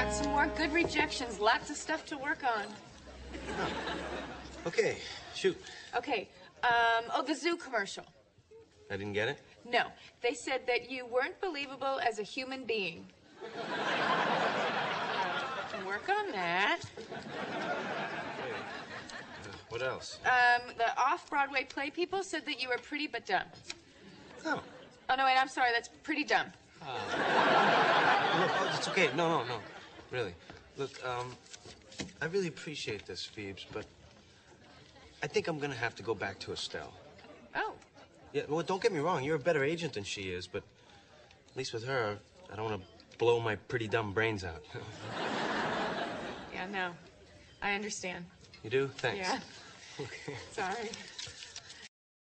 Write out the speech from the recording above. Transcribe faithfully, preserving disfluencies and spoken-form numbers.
got some more good rejections. Lots of stuff to work on. Oh. Okay, shoot. Okay, um, oh, the zoo commercial. I didn't get it? No, they said that you weren't believable as a human being. Work on that. Okay. Uh, what else? Um, the off-Broadway play people said that you were pretty but dumb. Oh. Oh, no, wait, I'm sorry. That's pretty dumb. Oh. Look, oh, it's okay. No, no, no. Really. Look, um, I really appreciate this, Phoebes, but I think I'm gonna have to go back to Estelle. Oh. Yeah, well, don't get me wrong. You're a better agent than she is, but at least with her, I don't want to blow my pretty dumb brains out. Yeah, no. I understand. You do? Thanks. Yeah. Okay. Sorry.